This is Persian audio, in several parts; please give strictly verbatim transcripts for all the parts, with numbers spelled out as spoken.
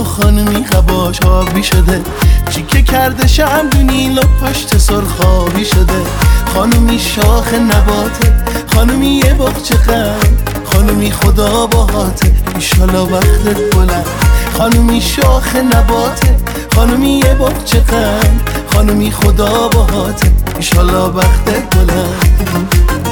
خانمی قباش آبی شده، چیکه کرده شمدونی لب پشت سرخابی شده. خانمی شاخ نباته، خانمی یه باغچه قند، خانمی خدا باهاته ایشالا وقتت بلند. خانمی شاخ نباته، خانمی یه باغچه قند، خانمی خدا باهاته ایشالا وقتت بلند.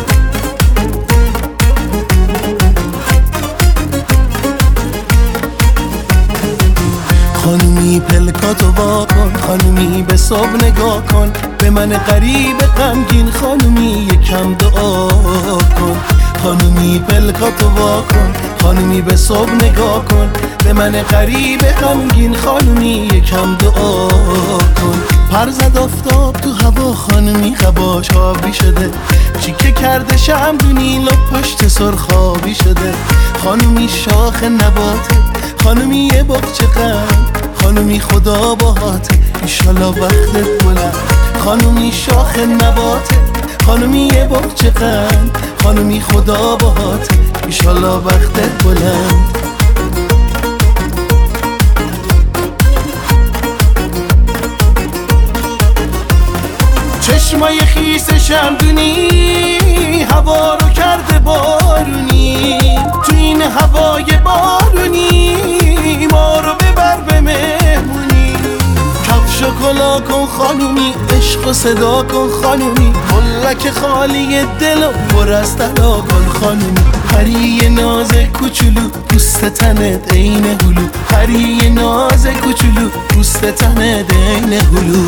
خانومی پلکاتو وا کن، خانومی به صبح نگاه کن، به من غریب غمگین خانومی یکم دعا کن. خانومی پلکاتو وا کن، خانومی به صبح نگاه کن، به من غریب غمگین خانومی یکم دعا کن. پر زد آفتاب تو هوا، خانومی قباش آبی شده، چیکه کرده شمدونی لب پشت سرخابی شده. خانومی شاخ نباته، خانومی یه باغچه قند، خانومی خدا باهاته ایشالا وقتت بلند. خانومی شاخ نباته، خانومی یه باغچه قند، خانومی خدا باهاته ایشالا وقتت بلند. چشمای خیس شمدونی هوا رو کرده بارونی، تو این هوای بارونی ما رو ببر به مهمونی. کفش و کلا کن خانومی، عشق و صدا کن خانومی، ملک خالی دل و پر از طلا کن خانومی. پری ناز کوچولو پوست تنت عین هلو، پری ناز کوچولو پوست تنت عین هلو.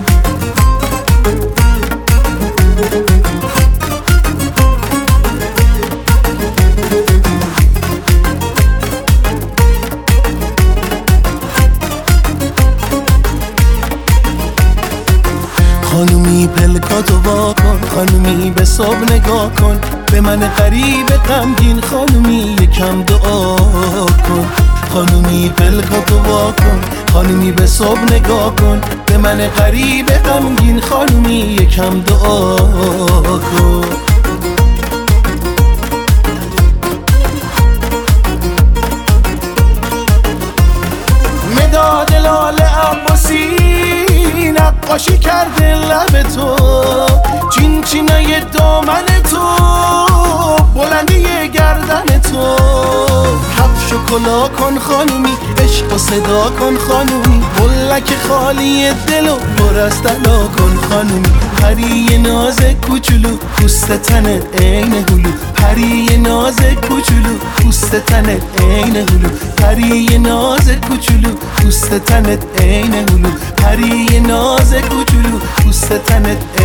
خانومی پلکاتو وا کن، خانومی به صبح نگاه کن، به من غریب غمگین خانومی یکم دعا کن. خانومی پلکاتو وا کن، خانومی به صبح نگاه کن، به من غریب غمگین خانومی یکم دعا کن. مداد لاله عباسی نقاشی کرده لب تو، چین چینای دامن تو، بلندی گردن تو. کفش و کلا کن خانومی، عشق و صدا کن خانومی، ملک خالی دل و پر از طلا کن خانومی. پری ناز کوچولو پوست تنت عین هلو، پری ناز کوچولو پوست تنت عین هلو، پری ناز کوچولو پوست تنت عین هلو، پری ناز کوچولو پوست تنت